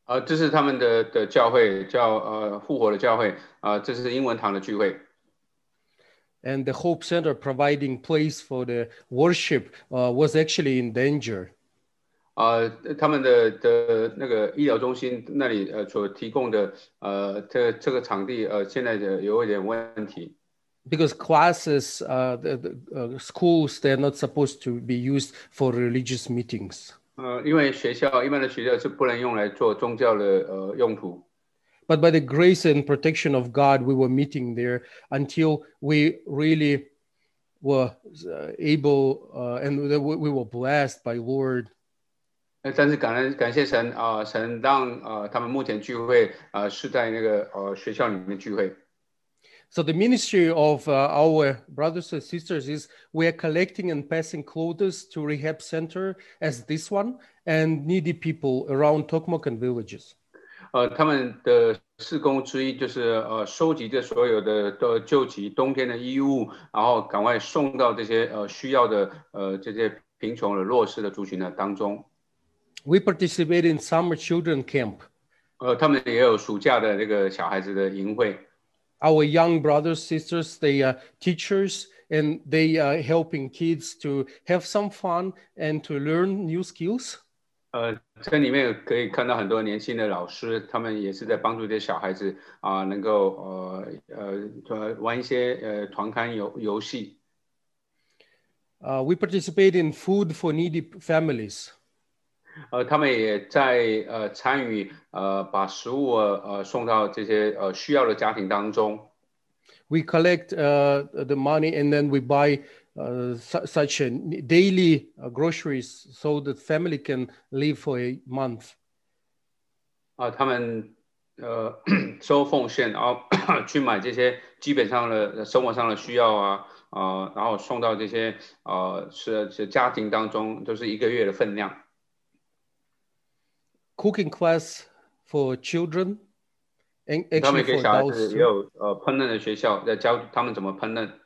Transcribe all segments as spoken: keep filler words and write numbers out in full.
呃，这是他们的的教会，叫呃复活的教会，呃，这是英文堂的聚会。 And the Hope Center providing place for the worship uh, was actually in danger. 呃，他们的的那个医疗中心那里呃所提供的呃这这个场地呃现在的有一点问题。 Because classes, uh, the, the, uh, schools, they're not supposed to be used for religious meetings. 呃，因为学校一般的学校是不能用来做宗教的呃用途。 But by the grace and protection of God, we were meeting there until we really were uh, able, uh, and we were blessed by Lord. 呃，但是感恩感谢神啊、呃，神让呃他们目前聚会呃是在那个呃学校里面聚会。 So the ministry of uh, our brothers and sisters is we are collecting and passing clothes to rehab center as this one and needy people around Tokmok and villages. 呃，他们的事工之一就是呃收集这所有的的救急冬天的衣物，然后赶快送到这些呃需要的呃这些贫穷的弱势的族群的当中。 We participate in summer children camp. 呃，他们也有暑假的这个小孩子的营会。 Our young brothers, sisters, they are teachers and they are helping kids to have some fun and to learn new skills. 呃，这里面可以看到很多年轻的老师，他们也是在帮助这些小孩子啊、呃，能够呃呃呃玩一些呃团刊游游戏。 Uh, we participate in food for needy families. 呃，他们也在呃参与呃把食物呃送到这些呃需要的家庭当中。 We collect uh, the money and then we buy uh, su- such a daily uh, groceries so that family can live for a month. 啊、他们呃收奉献，然后去买这些基本上的生活上的需要啊，呃，然后送到这些呃是是家庭当中，都是一个月的分量。 Cooking class for children and 他们 actually 也给 for 小孩 adults 子也 too. 有呃烹饪的学校，在教他们怎么烹饪。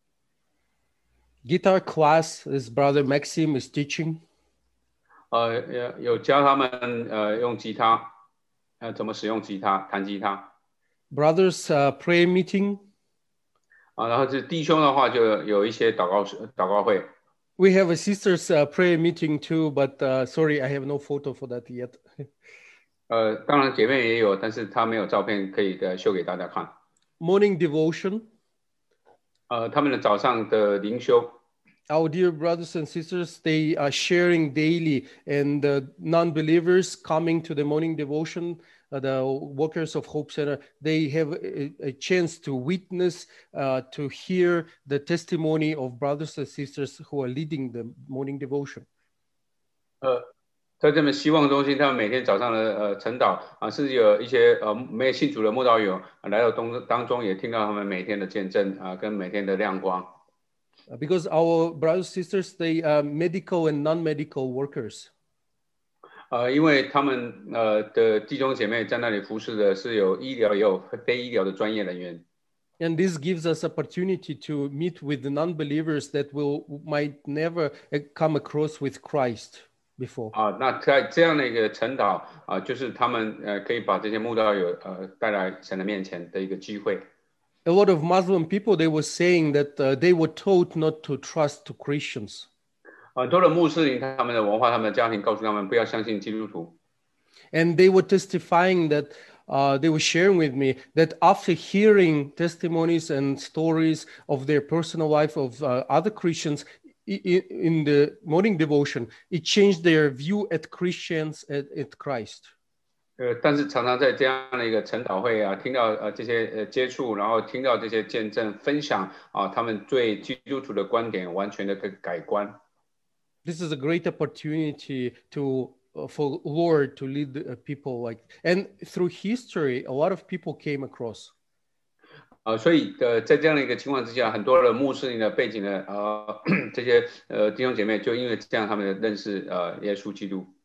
Guitar class is brother Maxim is teaching. 呃，有有教他们呃用吉他，呃怎么使用吉他，弹吉他。 Brothers uh, prayer meeting. 啊，然后是弟兄的话，就有一些祷告祷告会。 We have a sisters uh, prayer meeting too, but uh, sorry, I have no photo for that yet. 呃，当然姐妹也有，但是她没有照片可以呃秀给大家看。 Morning devotion. 呃，他们的早上的灵修。 Our dear brothers and sisters, they are sharing daily, and the non-believers coming to the morning devotion, uh, the workers of Hope Center, they have a, a chance to witness, uh, to hear the testimony of brothers and sisters who are leading the morning devotion. 呃，在这么希望中心，他们每天早上的呃晨祷啊，甚至有一些呃没有信主的慕道友、啊、来到当当中，也听到他们每天的见证啊，跟每天的亮光。 Uh, Because our brothers and sisters, they are medical and non-medical workers. 呃，因为他们呃的弟兄姐妹在那里服侍的是有医疗也有非医疗的专业人员。 And this gives us opportunity to meet with the non-believers that will might never uh, come across with Christ before. 啊，那在这样的一个晨祷啊，就是他们呃可以把这些慕道友呃带来神的面前的一个机会。 A lot of Muslim people, they were saying that uh, they were taught not to trust to Christians. 很多的穆斯林他们的文化、他们的家庭告诉他们不要相信基督徒。 And they were testifying that uh, they were sharing with me that after hearing testimonies and stories of their personal life of uh, other Christians in, in the morning devotion, it changed their view at Christians at, at Christ. 呃，但是常常在这样的一个晨祷会啊，听到呃这些呃接触，然后听到这些见证分享啊，他们对基督徒的观点完全的改改观。 This is a great opportunity to uh, for Lord to lead uh, people like, and through history, a lot of people came across. 啊，所以呃，在这样的一个情况之下，很多的穆斯林的背景的呃这些呃弟兄姐妹，就因为这样，他们的认识呃耶稣基督。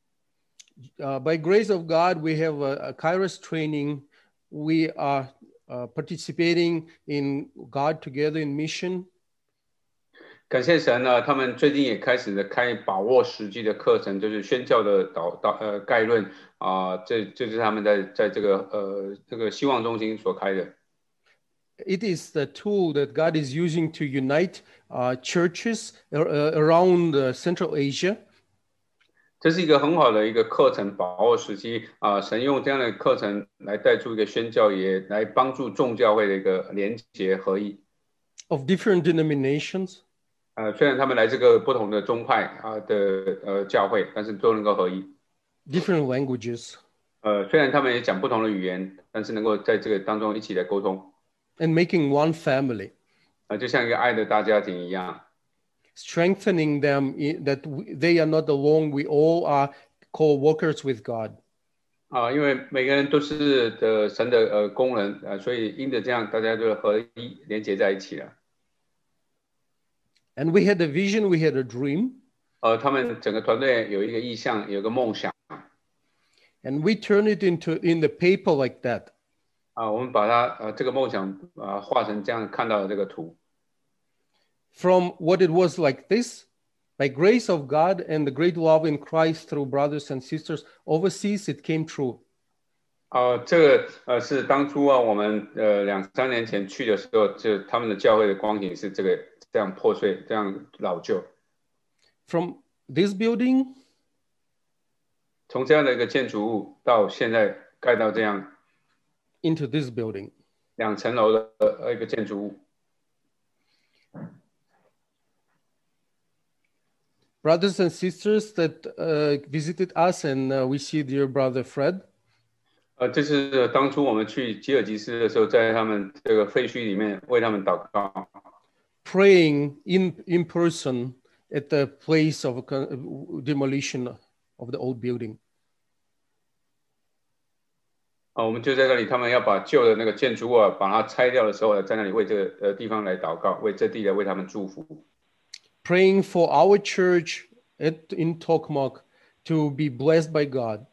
Uh, by grace of God, we have a, a Kairos training. We are uh, participating in God Together in mission. 感谢神呢，他们最近也开始了开把握时机的课程，就是宣教的导导呃概论啊、这这是他们在在这个呃这个希望中心所开的。 It is the tool that God is using to unite uh, churches uh, around uh, Central Asia. 这是一个很好的一个课程，把握时机啊、神用这样的课程来带出一个宣教，也来帮助众教会的一个连结合一。 Of different denominations. 呃，虽然他们来自个不同的宗派啊、的呃教会，但是都能够合一。 Different languages. 呃，虽然他们也讲不同的语言，但是能够在这个当中一起来沟通。 And making one family. 啊、就像一个爱的大家庭一样。 Strengthening them in, that we, they are not alone. We all are co-workers with God. 啊，因为每个人都是的神的呃工人啊、所以因着这样，大家就合一连结在一起了。 And we had a vision, we had a dream. 呃，他们整个团队有一个意向，有一个梦想。 And we turn it into in the paper like that. 啊，我们把它呃这个梦想啊、画成这样看到的这个图。 From what it was like this, by grace of God and the great love in Christ through brothers and sisters overseas, it came true. 啊，这个呃是当初啊我们呃两三年前去的时候，就他们的教会的光景是这个这样破碎，这样老旧。 From this building 从这样的一个建筑物到现在盖到这样 into this building. 两层楼的呃一个建筑物。 Brothers and sisters that uh, visited us, and uh, we see dear brother Fred. 呃，这是当初我们去吉尔吉斯的时候，在他们这个废墟里面为他们祷告。 Praying in, in person at the place of demolition of the old building. 啊，我们就在那里，他们要把旧的那个建筑物啊，把它拆掉的时候，在那里为这个呃地方来祷告，为这地来为他们祝福。 Praying for our church at, in Tokmak to be blessed by God,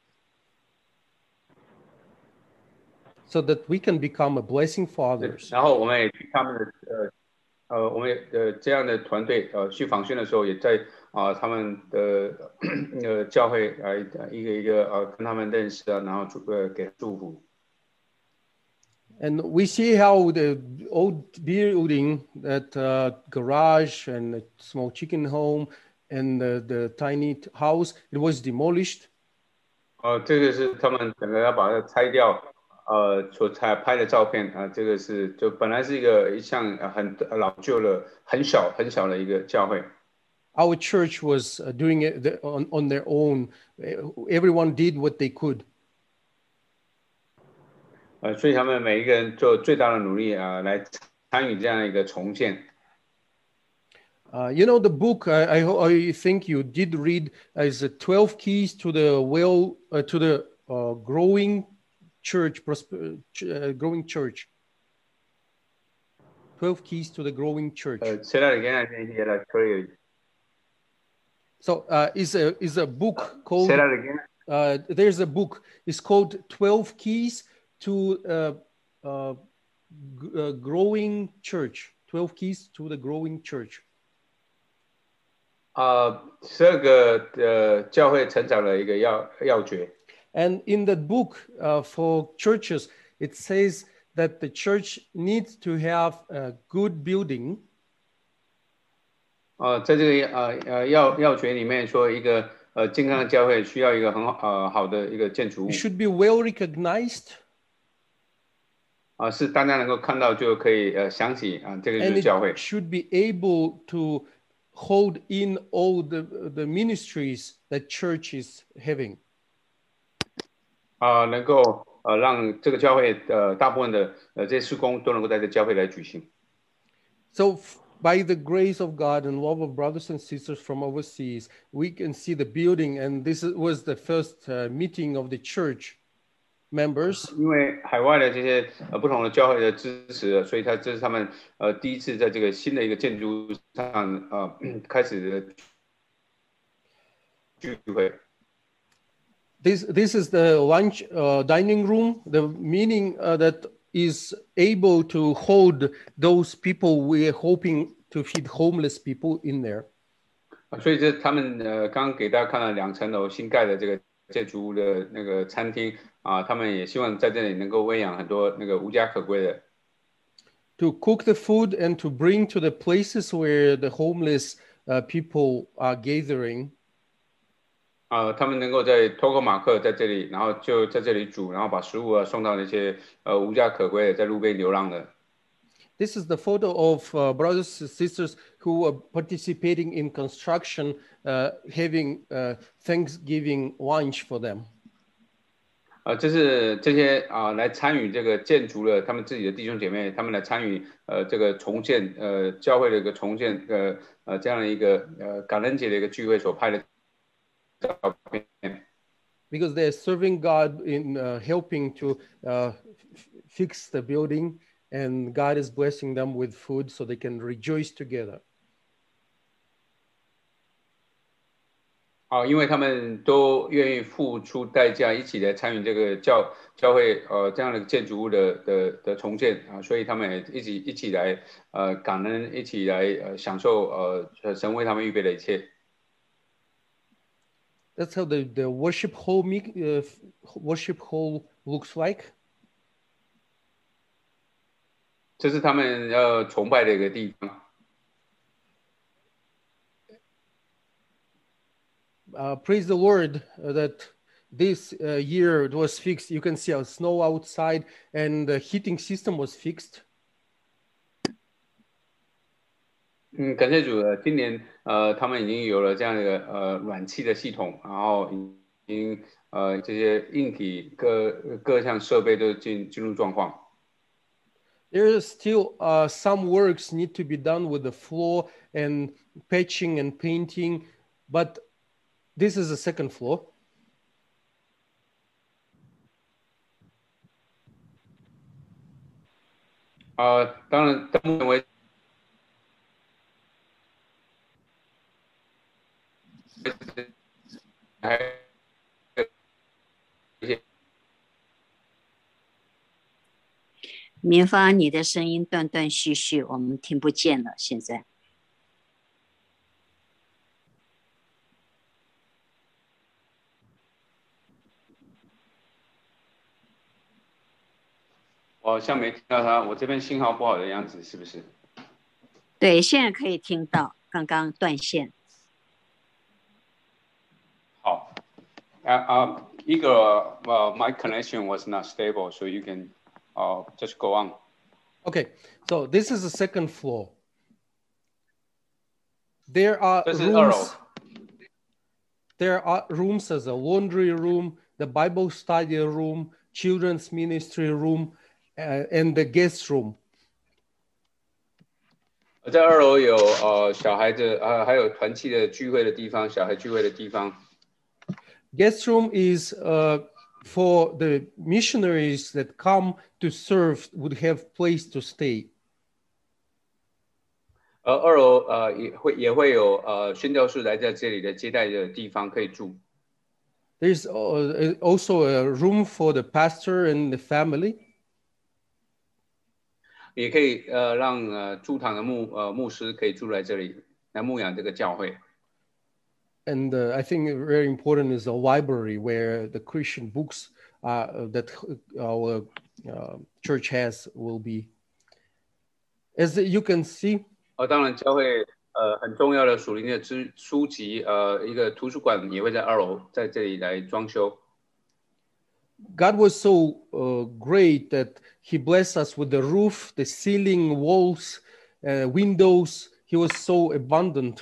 so that we can become a blessing for others. 然后我们也去他们的呃呃，我们也呃这样的团队呃去访宣的时候，也在啊、他们的呃教会来、呃、一个一个呃跟他们认识啊，然后祝呃给祝福。 And we see how the old building, that uh, garage and a small chicken home and the, the tiny house, it was demolished. 呃，这个是他们整个要把它拆掉，呃，所才拍的照片啊、这个是就本来是一个一项呃很老旧的、很小很小的一个教会。 Our church was uh, doing it the- on, on their own. Everyone did what they could. 呃，所以他们每一个人做最大的努力啊、呃来参与这样一个重建。 Uh, you know, the book, I, I, I think you did read, uh, is uh, twelve Keys to the Well, uh, to the uh, Growing Church, prosper, uh, Growing Church. twelve Keys to the Growing Church. 呃，say that again, I didn't hear that clearly. So uh, is a is a book called. Say that again. Uh, there's a book. It's called twelve Keys to uh, uh, g- uh, Growing Church. twelve Keys to the Growing Church. 啊，十二个呃教会成长的一个要要诀。 And in that book uh, for churches, it says that the church needs to have a good building. 呃，在这个呃呃要要诀里面说，一个呃健康的教会需要一个很好呃好的一个建筑物 It should be well recognized, 啊、是大家能够看到就可以呃想起啊、这个就 and 是教会 it should be able to hold in all the, the ministries that church is having. 啊、能够呃让这个教会呃大部分的呃这些事工都能够在这教会来举行。 So f- by the grace of God and love of brothers and sisters from overseas, we can see the building, and this is- was the first uh, meeting of the church members. 因为海外的这些呃不同的教会的支持，所以他这是他们呃第一次在这个新的一个建筑上呃开始的聚会。 This this is the lunch uh, dining room, the meaning uh, that is able to hold those people we are hoping to feed homeless people in there. 啊，所以这他们呃，刚刚给大家看了两层楼新盖的这个建筑物的那个餐厅啊，他们也希望在这里能够喂养很多那个无家可归的。 To cook the food and to bring to the places where the homeless uh, people are gathering. 啊，他们能够在托克马克在这里，然后就在这里煮，然后把食物啊送到那些呃无家可归的在路边流浪的。 This is the photo of uh, brothers and sisters who are participating in construction, uh, having uh, Thanksgiving lunch for them. 呃，这是这些啊、来参与这个建筑的他们自己的弟兄姐妹，他们来参与呃这个重建呃教会的一个重建呃呃这样的一个呃感恩节的一个聚会所拍的照片。 Because they're serving God in uh, helping to uh, f- fix the building, and God is blessing them with food so they can rejoice together. 啊，因为他们都愿意付出代价，一起来参与这个教教会呃这样的建筑物的的的重建啊，所以他们也一起一起来呃感恩，一起来呃享受呃神为他们预备的一切。 That's how the, the worship hall me- uh, worship hall looks like. 这是他们要崇拜的一个地方。 Uh, praise the Lord uh, that this uh, year it was fixed. You can see a snow outside, and the heating system was fixed. 嗯，感谢主，今年呃他们已经有了这样一个呃暖气的系统，然后已经呃这些硬体各各项设备都进进入状况。 There is still uh, some works need to be done with the floor and patching and painting, but this is the second floor. 啊、当然到目前为止还有一些棉花，你的声音断断续续，我们听不见了。现在， 我好像没听到他，我这边信号不好的样子，是不是？ 对，现在可以听到，刚刚断线。 好，啊啊，一个呃，my connection was not stable, so you can uh just go on. Okay, so this is the second floor. There are 这是二楼 rooms. There are rooms as a laundry room, the Bible study room, children's ministry room, uh, and the guest room. 在二楼有呃小孩子呃还有团契的聚会的地方，小孩聚会的地方。 Guest room is uh, for the missionaries that come to serve would have place to stay. 而二楼呃也会也会有呃宣教士来在这里的接待的地方可以住。 There's uh, also a room for the pastor and the family. 也可以呃让呃驻堂的牧呃牧师可以住在这里来牧养这个教会。 And uh, I think very important is a library where the Christian books uh, that our uh, church has will be. As you can see, 呃，当然教会呃很重要的属灵的书书籍呃一个图书馆也会在二楼在这里来装修。 God was so uh, great that He blessed us with the roof, the ceiling, walls, uh, windows. He was so abundant.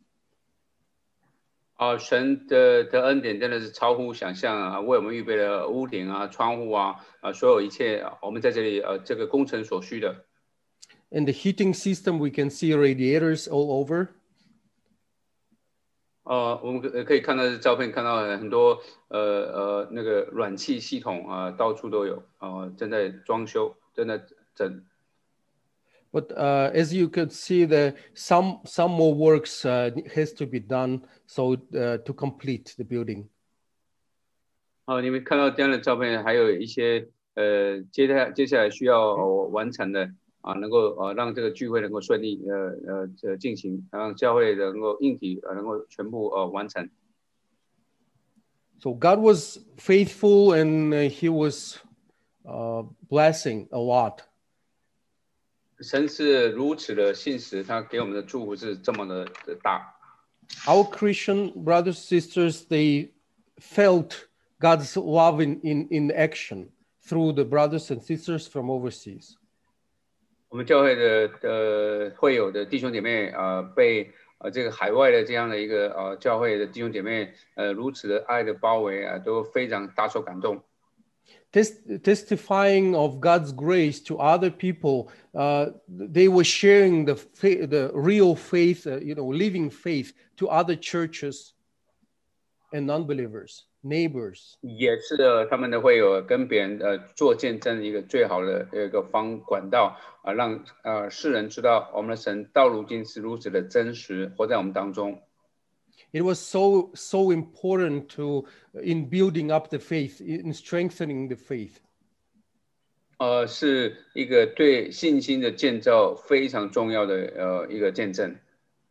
啊、神的的恩典真的是超乎想象啊！为我们预备了屋顶啊、窗户啊，啊，所有一切，我们在这里呃这个工程所需的。 And the heating system, we can see radiators all over. 呃，我们可可以看到照片，看到很多呃呃那个暖气系统啊、呃，到处都有，呃，正在装修，正在整。 But uh, as you could see, the some some more works uh, has to be done so uh, to complete the building. 哦，你们看到这样的照片，还有一些呃接下接下来需要完成的。 啊，能够呃让这个聚会能够顺利呃呃呃进行，让教会能够硬体呃能够全部呃完成。 So God was faithful and uh, He was uh, blessing a lot. 神是如此的信实，他给我们的祝福是这么的的大。 Our Christian brothers sisters, they felt God's love in, in, in action through the brothers and sisters from overseas. 我们教会的的会友的弟兄姐妹啊、呃，被呃这个海外的这样的一个呃教会的弟兄姐妹呃如此的爱的包围啊，都非常大受感动。 Test, testifying of God's grace to other people, uh, they were sharing the fa- the real faith, uh, you know, living faith to other churches and non-believers, neighbors. 也是呃他们的会友跟别人呃做见证的一个最好的一个方管道啊、呃，让呃世人知道我们的神到如今是如此的真实，活在我们当中。 It was so so important to in building up the faith, in strengthening the faith. 呃，是一个对信心的建造非常重要的呃一个见证。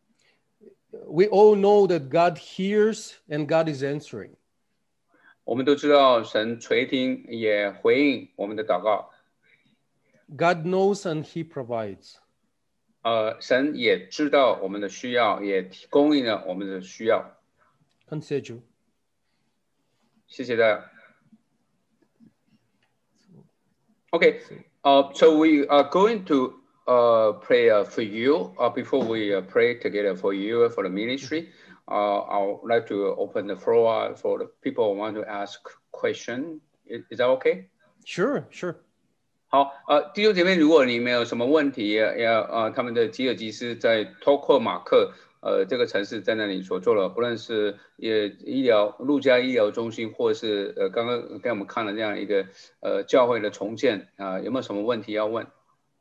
We all know that God hears and God is answering. 我们都知道神垂听也回应我们的祷告。 God knows and He provides. 呃，神也知道我们的需要，也供应了我们的需要。 Conselho. 谢谢大家。Okay, uh, so we are going to uh, pray uh, for you. Uh, before we uh, pray together for you for the ministry, uh, I would like to open the floor for the people who want to ask question. Is, is that okay? Sure, sure. 好，呃，弟兄姐妹，如果你们有什么问题，要呃，他们的吉尔吉斯在托克马克，呃，这个城市在那里所做了，不论是也医疗陆家医疗中心，或是呃，刚刚给我们看了这样一个呃教会的重建啊、呃，有没有什么问题要问？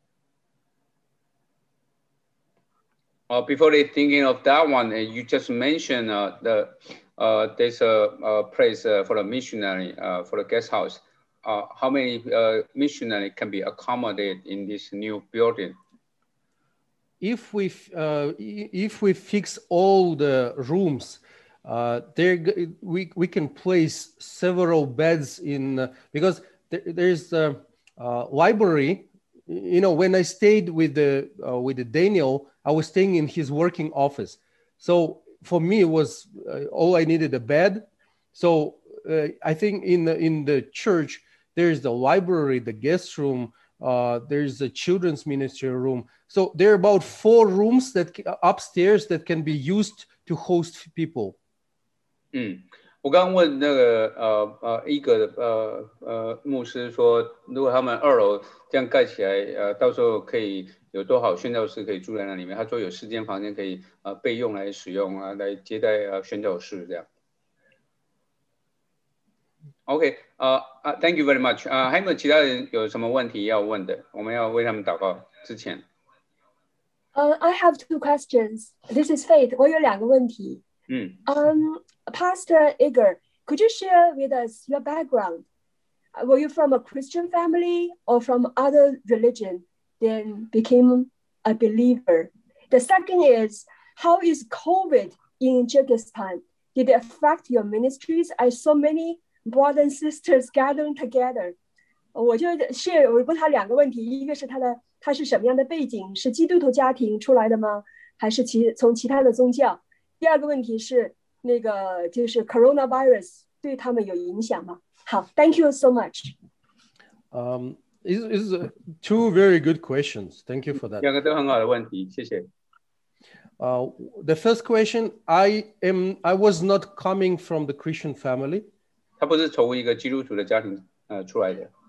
Uh, before they thinking of that one, uh, you just mentioned uh, the uh, there's a, a place uh, for a missionary uh, for the guest house. Uh, how many uh, missionary can be accommodated in this new building? If we uh, if we fix all the rooms, uh, there we we can place several beds in uh, because there, there's a uh, library. You know, when I stayed with the uh, with the Daniel, I was staying in his working office. So for me, it was uh, all I needed a bed. So uh, I think in the in the church there's the library, the guest room. Uh, there's a children's ministry room. So there are about four rooms that upstairs that can be used to host people. 嗯，我刚刚问那个呃呃一个呃呃牧师说，如果他们二楼这样盖起来，呃，到时候可以有多少宣教士可以住在那里面？他说有四间房间可以呃备用来使用啊，来接待呃宣教士这样。OK， 呃啊 ，Thank you very much。啊，还有没有其他人有什么问题要问的？我们要为他们祷告之前。 Uh, I have two questions. This is Faith. 我有两个问题。 嗯。 Um, Pastor Igor, could you share with us your background? Were you from a Christian family or from other religion, then became a believer? The second is, how is COVID in Kyrgyzstan? Did it affect your ministries? I saw many brothers and sisters gathering together. 我就 share 我问他两个问题，一个是他的他是什么样的背景，是基督徒家庭出来的吗？还是其从其他的宗教？第二个问题是那个就是 coronavirus 对他们有影响吗？好 ，Thank you so much. Um, is is two very good questions. Thank you for that. 两个都很好的问题，谢谢。 Uh, the first question, I am I was not coming from the Christian family. 他不是从一个基督徒的家庭呃出来的。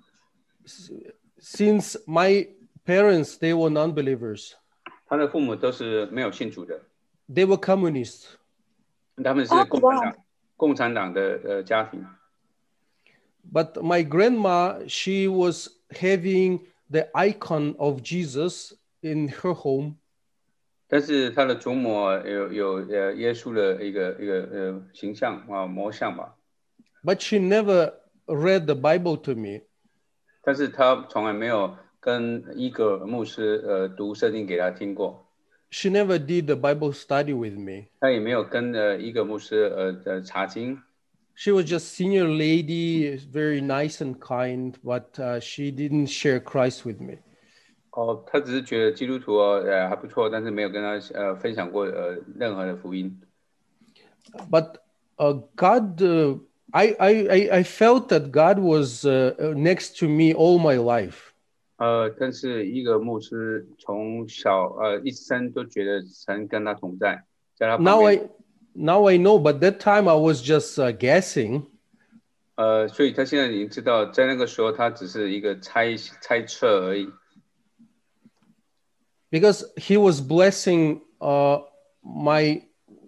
Since my parents they were non-believers. 他的父母都是没有信主的。 They were communists. 他们是共产党、oh, wow. 共产党的呃家庭。 But my grandma, she was having the icon of Jesus in her home. 但是他的祖母有有呃耶稣的一个一个呃形象啊模像吧。 But she never read the Bible to me. 但是他从来没有跟伊格尔牧师呃读圣经给他听过。 She never did a Bible study with me. 他也没有跟呃伊格牧师呃呃查经。 She was just senior lady, very nice and kind, but uh, she didn't share Christ with me. 哦，他只是觉得基督徒哦呃还不错，但是没有跟他呃分享过呃任何的福音。 But uh, God, uh, I, I I felt that God was uh, next to me all my life. 呃，但是伊格牧师从小呃一生都觉得神跟他同在，在他旁 Now 边。 I now I know, but that time I was just uh, guessing. 呃，所以他现在已经知道，在那个时候他只是一个猜猜测而已。 Because he was blessing uh, my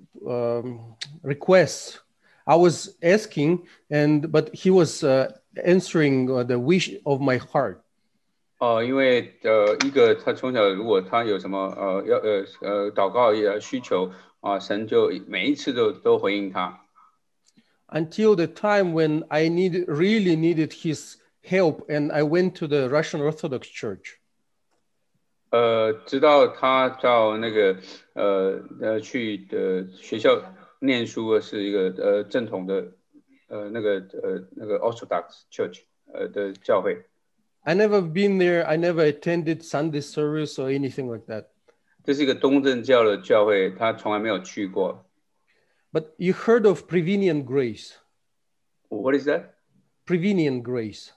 um, requests. I was asking, and but he was uh, answering uh, the wish of my heart. 哦、因为呃，一个他从小如果他有什么呃要呃呃祷告也需求啊、神就每一次都都回应他。 Until the time when I needed really needed his help, and I went to the Russian Orthodox Church. 呃，直到他到那个呃呃去的学校念书是一个呃正统的呃那个呃那个 Orthodox Church 呃的教会。 I never been there. I never attended Sunday service or anything like that. 这是一个东正教的教会，他从来没有去过。 But you heard of prevenient grace? What is that? Prevenient grace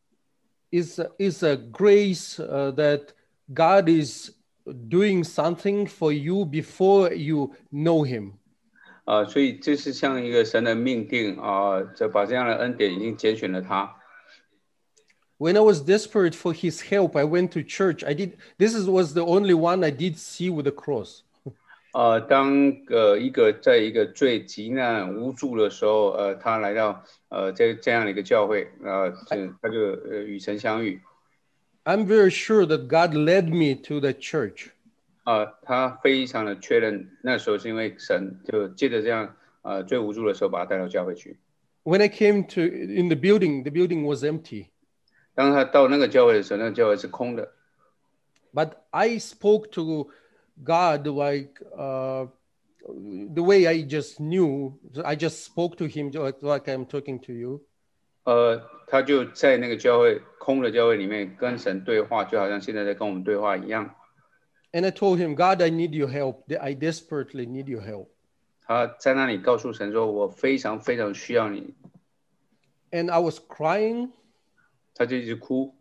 is is a grace uh, that God is doing something for you before you know Him. 啊、所以这是像一个神的命定啊，这、把这样的恩典已经拣选了他。 When I was desperate for His help, I went to church. I did. This is, was the only one I did see with the cross. 呃，当呃一个在一个最急难无助的时候，呃，他来到呃这这样的一个教会，呃，这他就呃与神相遇。 I'm very sure that God led me to that church. 啊、他非常的确认，那时候是因为神就借着这样呃最无助的时候把他带到教会去。 When I came to in the building, the building was empty. 当他到那个教会的时候，那个教会是空的。 But I spoke to God like uh, the way I just knew. I just spoke to Him like, like I'm talking to you. 呃，他就在那个教会空的教会里面跟神对话，就好像现在在跟我们对话一样。 And I told him, God, I need your help. I desperately need your help. 他在那里告诉神说：“我非常非常需要你。” And I was crying. 他就一直哭。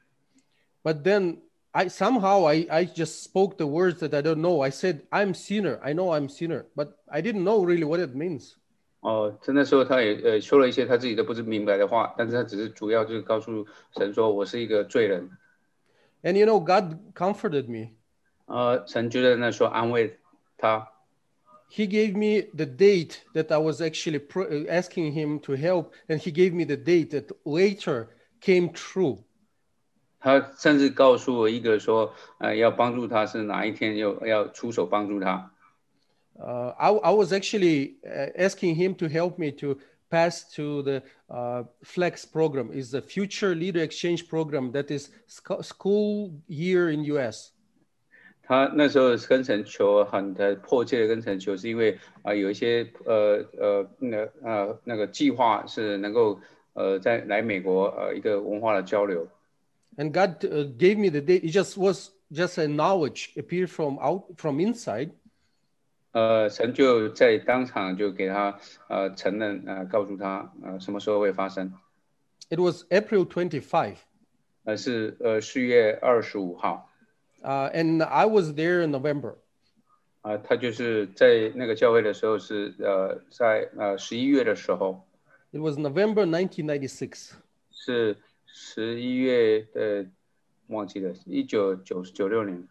But then I somehow I, I just spoke the words that I don't know. I said, I'm sinner. I know I'm sinner, but I didn't know really what it means. 哦，在那时候他也呃说了一些他自己都不是明白的话，但是他只是主要就是告诉神说：“我是一个罪人。” And you know, God comforted me. 呃，神就在那说安慰他。 He gave me the date that I was actually pr- asking him to help, and he gave me the date that later came true. 他甚至告诉我一个说，呃，要帮助他是哪一天又要出手帮助他。 Uh, I, I was actually uh, asking him to help me to pass to the uh, FLEX program. Is the Future Leader Exchange Program that is sc- school year in U S. 他那时候跟神求很的迫切的跟神求，是因为啊、呃、有一些呃呃那个呃那个计划是能够呃在来美国呃一个文化的交流。 And God uh, gave me the date. It just was just a knowledge appeared from out from inside. 呃，神就在当场就给他呃承认呃告诉他呃什么时候会发生。 It was April twenty-fifth. 呃是呃四月二十五号。 Uh, and I was there in November. 啊、呃，他就是在那个教会的时候是呃在呃十一月的时候。 It was November nineteen ninety-six. 是十一月的，忘记了，一九九九六年。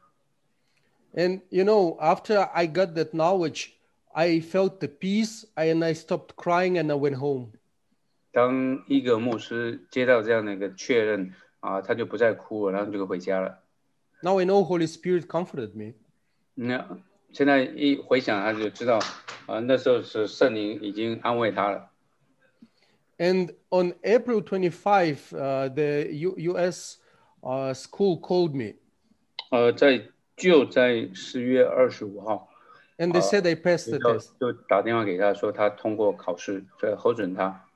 And you know, after I got that knowledge, I felt the peace and I stopped crying and I went home. 当一个牧师接到这样的一个确认啊，他就不再哭了，然后就回家了。 Now I know Holy Spirit comforted me. 那现在一回想，他就知道，啊，那时候是圣灵已经安慰他了。 And on April twenty-fifth, uh, the U- U.S. uh, school called me 呃，在就在四月二十五号， and they said I passed 学 the 校 test. 就打电话给他说他通过考试，所以核准他。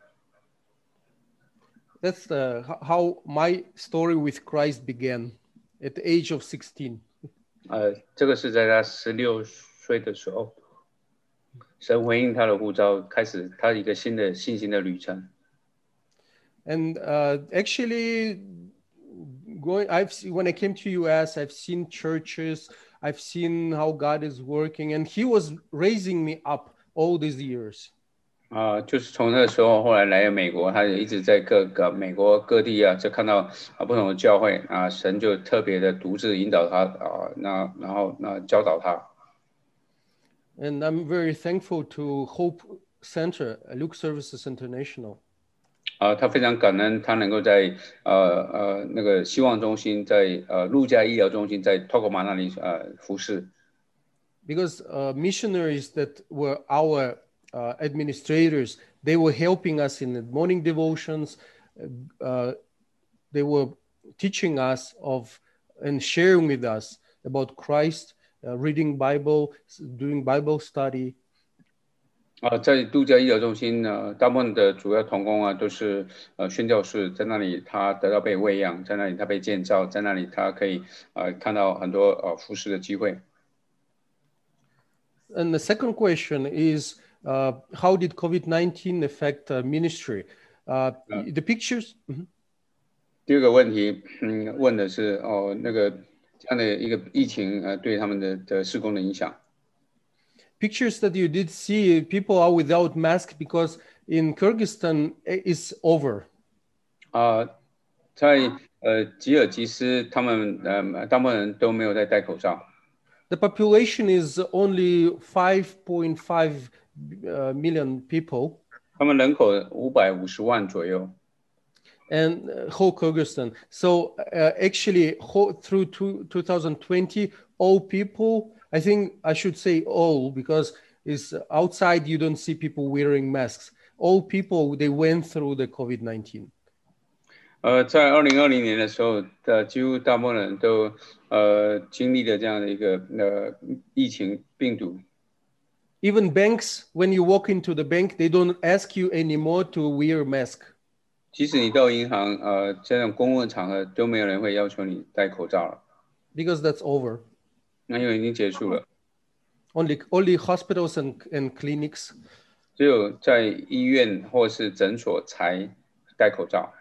That's the, ho- how my story with Christ began at the age of sixteen. 呃，这个是在他十六岁的时候，神回应他的呼召，开始他一个新的信心的旅程。 And uh, actually, going, I've seen, when I came to U S, I've seen churches, I've seen how God is working, and He was raising me up all these years. 啊、就是从那个时候，后来来了美国，他也一直在各个美国各地啊，就看到啊不同的教会啊，神就特别的独自引导他啊，那然后那教导他。 And I'm very thankful to Hope Center, uh, Luke Services International. 啊，他非常感恩，他能够在呃呃那个希望中心，在呃路加医疗中心，在托克马那里呃服侍。 Because uh, missionaries that were our uh, administrators, they were helping us in the morning devotions. Uh, they were teaching us of and sharing with us about Christ, uh, reading Bible, doing Bible study. 啊，在度假医疗中心呢，大部分的主要同工啊，都是呃宣教士，在那里他得到被喂养，在那里他被建造，在那里他可以呃看到很多呃服侍的机会。 And the second question is, uh, how did COVID nineteen affect uh, ministry? Uh, Yeah. The pictures. Mhm. 第二个问题，嗯，问的是哦，那个这样的一个疫情呃对他们的的事工的影响。 Pictures that you did see, people are without mask because in Kyrgyzstan eh, it's over. 啊、在呃吉尔吉斯，他们呃大部分人都没有在戴口罩。 The population is only five point five uh, million people, 他们人口五百五十万左右。 and uh, whole Kyrgyzstan. So uh, actually, whole, through two, twenty twenty, all people, I think I should say all because it's outside you don't see people wearing masks. All people they went through the COVID nineteen. 呃，在二零二零年的时候，的几乎大部分人都呃经历了这样的一个呃疫情病毒。 Even banks, when you walk into the bank, they don't ask you anymore to wear a mask. 即使你到银行，呃，这种公共场合都没有人会要求你戴口罩了， Because that's over. 那因为已经结束了。 Only only hospitals and, and clinics. 只有在医院或是诊所才戴口罩。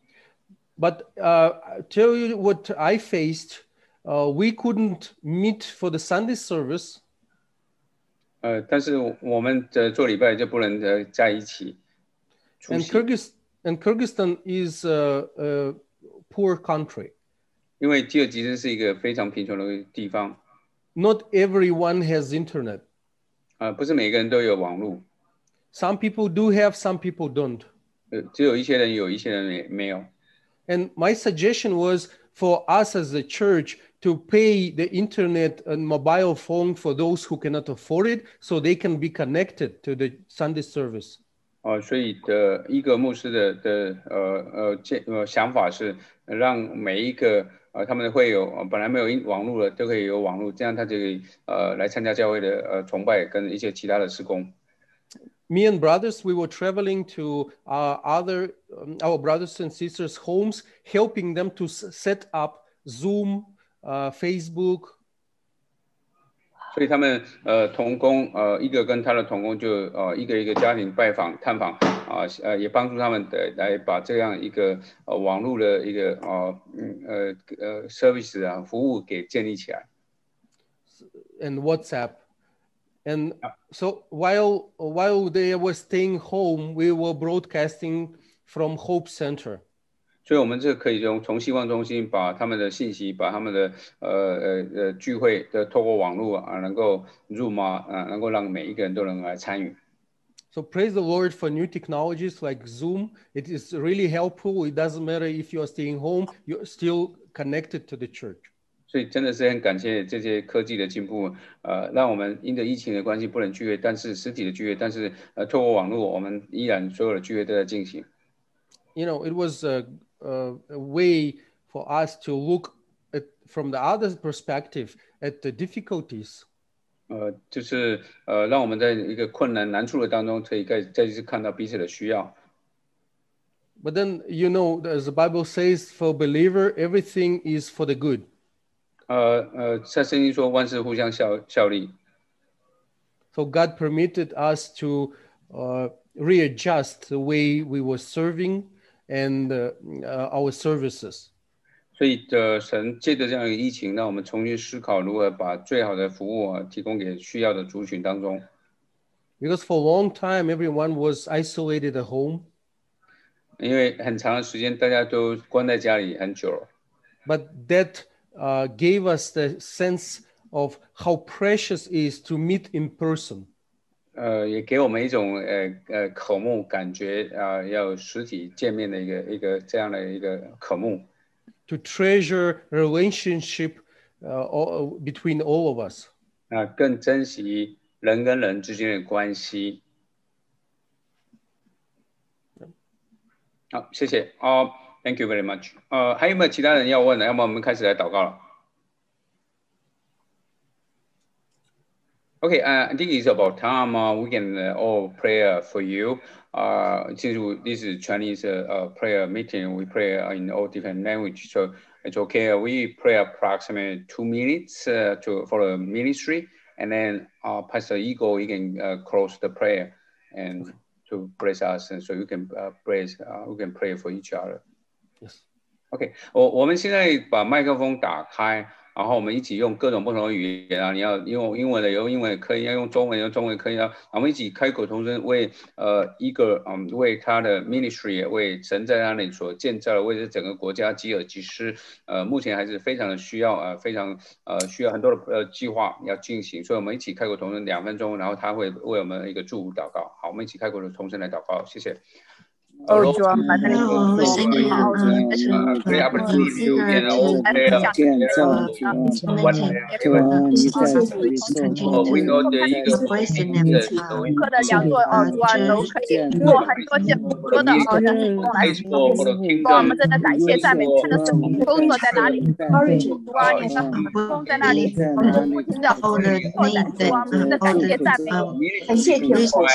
But uh, I'll tell you what I faced. Uh, we couldn't meet for the Sunday service 呃，但是我们的做礼拜就不能呃在一起出 and 席， Kyrgyz and Kyrgyzstan is a, a poor country. 因为吉尔吉斯是一个非常贫穷的地方， Not everyone has internet. 呃，不是每个人都有网络， Some people do have, some people don't. 呃，只有一些人有，一些人没没有。 And my suggestion was for us as a church to pay the internet and mobile phone for those who cannot afford it so they can be connected to the Sunday service. 哦、所以的一个牧师的的呃呃建呃想法是让每一个呃他们的会友、呃、本来没有网络的都可以有网络，这样他就可以呃来参加教会的呃崇拜跟一些其他的事工。 Me and brothers, we were traveling to uh, other um, our brothers and sisters' homes, helping them to s- set up Zoom, uh, Facebook, 所以他们呃同工呃一个跟他的同工就呃一个一个家庭拜访探访啊呃也帮助他们的来把这样一个呃网络的一个呃嗯呃呃 service 啊服务给建立起来。 and WhatsApp. And so while while they were staying home, we were broadcasting from Hope Center. 所以我们这可以用从希望中心把他们的信息，把他们的呃呃呃聚会的透过网络啊，能够入吗啊，能够让每一个人都能来参与。 So praise the Lord for new technologies like Zoom. It is really helpful. It doesn't matter if you are staying home, you're still connected to the church. 所以真的是很感谢这些科技的进步，呃，让我们因着疫情的关系不能聚会，但是实体的聚会，但是呃透过网络，我们依然所有的聚会都在进行。 You know, it was a, a, a way for us to look at from the other perspective at the difficulties. 呃，就是呃，让我们在一个困难难处的当中，可以再再次看到彼此的需要。 But then, you know, as the Bible says, for a believer, everything is for the good. 呃呃，在圣经说万事互相效效力。 So God permitted us to uh, readjust the way we were serving and uh, uh, our services. 所以的神借着这样一个疫情，让我们重新思考如何把最好的服务啊提供给需要的族群当中。 Because for a long time, everyone was isolated at home. 因为很长的时间大家都关在家里很久了。 But that uh, gave us the sense of how precious it is to meet in person. 呃，也给我们一种呃呃渴慕感觉啊、呃，要实体见面的一个一个这样的一个渴慕。 To treasure relationship uh, all, between all of us. 啊，更珍惜人跟人之间的关系。好，谢谢哦、uh, ，Thank you very much。呃，还有没有其他人要问的？要么我们开始来祷告了。Okay, uh, I think it's about time uh, we can uh, all pray for you. Uh, since we, this is Chinese uh, uh, prayer meeting, we pray in all different languages, so it's okay. We pray approximately two minutes uh, to for the ministry, and then uh, Pastor Eagle, you can uh, close the prayer and to bless us, and so you can uh, praise, uh, we can pray for each other. Yes. OK， 我我们现在把麦克风打开，然后我们一起用各种不同的语言啊，你要用英文的用英文也可以，要用中文用中文也可以啊。我们一起开口同声为呃一个嗯为他的 ministry， 为神在那里所建造的，为这整个国家吉尔吉斯，呃目前还是非常的需要啊、呃，非常呃需要很多的呃计划要进行，所以我们一起开口同声两分钟，然后他会为我们一个祝福祷告。好，我们一起开口同声来祷告，谢谢。 哦，主啊，把那个我们身体啊，但是呃，这个建造主啊，主啊，你在这里做工，我们在这里面课的讲座哦，主啊都可以做很多些多的哦，让你们来主啊，我们真的感谢赞美，看的是工作在哪里，主啊，你的工在哪里，我们不停的拓展，主啊，我们真的感谢赞美， 感谢天父，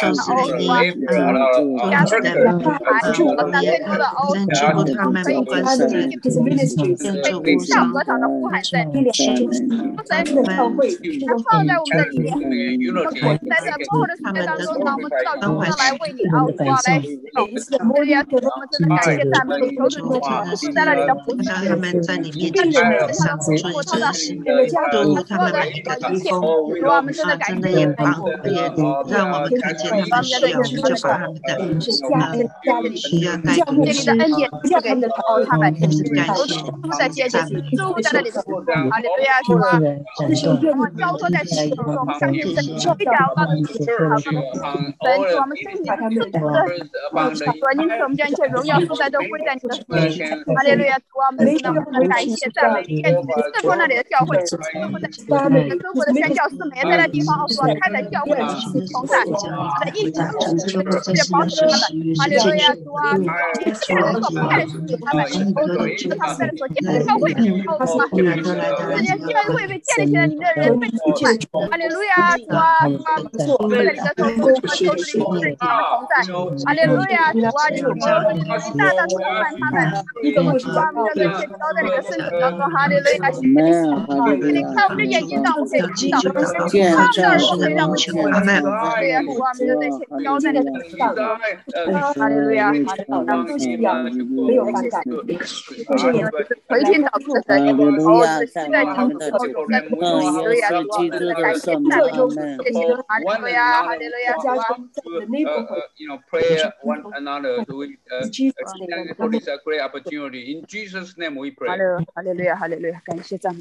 家属的孩子，我们更多的哦，可以可以像合场的呼喊在里面，神他放在我们的里面，在这幕后的时间当中，让我们知道如何来为你啊，主啊来使用，对呀，我们真的感谢赞美，求主的主在那里的扶持， 他们在里面就是上主做的事，祝他们每一个地方，他真的也帮也让我们看见他们的需要，就把他们的呃需要带给你的恩典赐给哦他们， 感谢都在接着，都在那里的服务，哈利路亚，主啊，我们交托在其中，我们相信神一条道的指示，好，神主我们身体的主，您是我们将一切荣耀、负载都归在你的手里，哈利路亚，主啊，我们真的我们感谢赞美，愿四国那里的教会，四国在中国的宣教士们也在那地方，主啊，开展教会同在，在一起，也保守他们，哈利路亚，主啊，一切能够看守他们，是他们在所建的教会，哦，主啊，这些教会被建立起来，你的人被充满，哈利路亚，主啊，主啊，我们这里的主，我们求主你是他们同在，哈利路亚，主啊，你大大充满他们，主啊，我们这些交在你的身体当中，哈利路亚，谢谢你，你看我们的眼睛让我们可以看到，看到人可以让我们听到，对呀，主啊，我们的这些交在你的身上，哈利路亚，哈利路亚， 没有反感，就是也回天祷告的神，哦，现在讲的哦，在哈利路亚，感谢赞美，谢谢哈利路亚，哈利路亚，主啊。 Uh, you know, pray one another. So we, uh, for this a great opportunity. In Jesus' name, we pray. Hallelujah, hallelujah. 感谢赞美。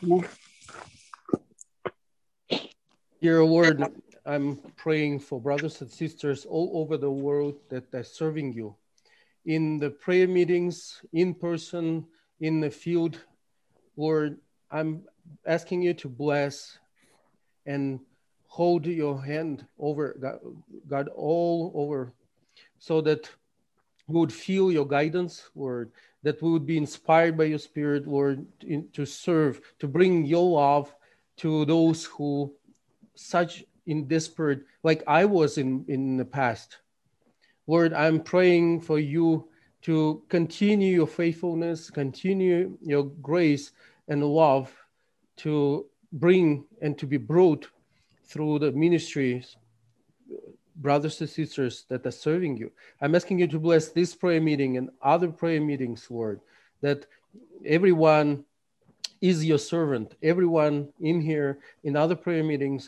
Dear Lord, I'm praying for brothers and sisters all over the world that are serving you. In the prayer meetings, in person, in the field, Lord, I'm asking you to bless and hold your hand over God, God all over, so that we would feel your guidance, Lord, that we would be inspired by your Spirit, Lord, in, to serve, to bring your love to those who such in desperate, like I was in, in the past. Lord, I'm praying for you to continue your faithfulness, continue your grace and love to bring and to be brought through the ministries, brothers and sisters that are serving you. I'm asking you to bless this prayer meeting and other prayer meetings, Lord, that everyone is your servant. Everyone in here, in other prayer meetings,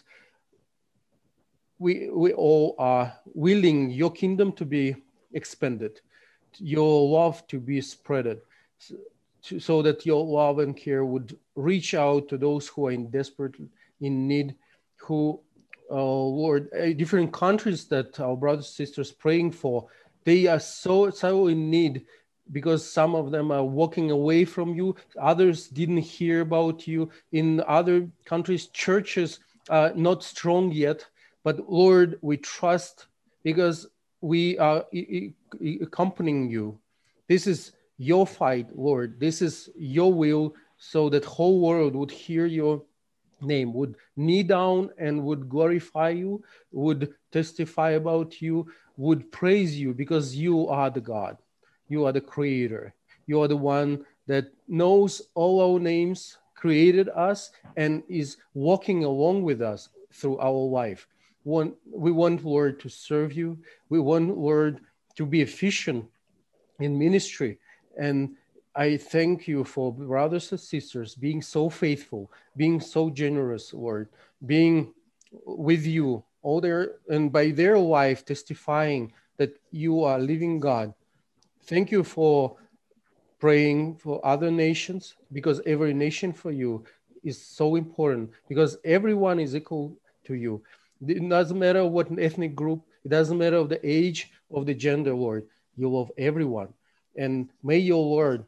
we, we all are willing your kingdom to be expanded, your love to be spreaded, so, to, so that your love and care would reach out to those who are in desperate in need, who Uh, Lord, uh, different countries that our brothers and sisters praying for, they are so so in need because some of them are walking away from you. Others didn't hear about you. In other countries, churches are not strong yet. But Lord, we trust because we are accompanying you. This is your fight, Lord. This is your will, so that whole world would hear your name, would kneel down and would glorify you, would testify about you, would praise you, because you are the God. You are the creator. You are the one that knows all our names, created us, and is walking along with us through our life. We want, Lord, to serve you. We want, Lord, to be efficient in ministry. And I thank you for brothers and sisters being so faithful, being so generous, Lord, being with you all their, and by their life testifying that you are living God. Thank you for praying for other nations, because every nation for you is so important, because everyone is equal to you. It doesn't matter what ethnic group, it doesn't matter of the age, of the gender, Lord. You love everyone. And may your Lord,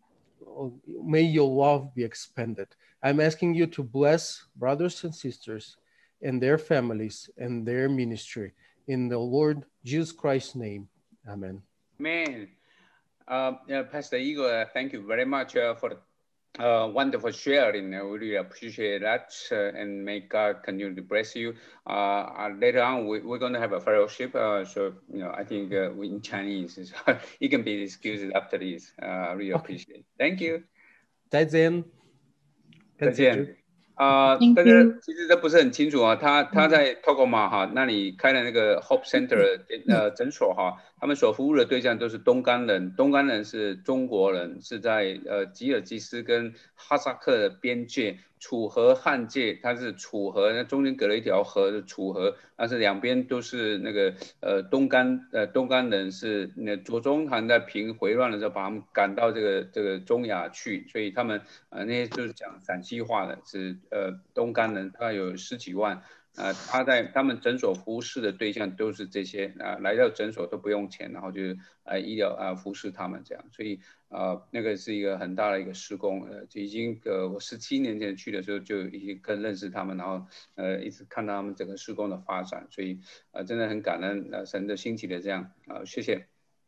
may your love be expanded. I'm asking you to bless brothers and sisters and their families and their ministry. In the Lord Jesus Christ's name, amen. Amen. Uh, yeah, Pastor Igor, thank you very much uh, for uh, wonderful sharing. Uh, we really appreciate that, uh, and may God continue to bless you. Uh, uh, later on, we, we're going to have a fellowship. Uh, so, you know, I think uh, we, in Chinese, it can be excused after this. Uh, I really Okay. appreciate it. Thank you. 再见。 再见。啊、呃，大家其实这不是很清楚啊。他他在 Tacoma 哈那里开的那个 Hope Center 呃诊所哈，他们所服务的对象都是东干人，东干人是中国人，是在呃吉尔吉斯跟哈萨克的边界，楚河汉界，它是楚河，那中间隔了一条河的楚河，但是两边都是那个呃东干呃东干人是那左宗棠在平回乱的时候把他们赶到这个这个中亚去，所以他们呃那些就是讲陕西话的是。呃，东干人大概有十几万，呃，他在他们诊所服侍的对象都是这些，啊、呃，来到诊所都不用钱，然后就呃医疗啊、呃、服侍他们这样，所以呃那个是一个很大的一个施工，呃，就已经呃我十七年前去的时候就已经更认识他们，然后呃一直看到他们整个施工的发展，所以呃真的很感恩呃神的兴起的这样啊、呃，谢谢。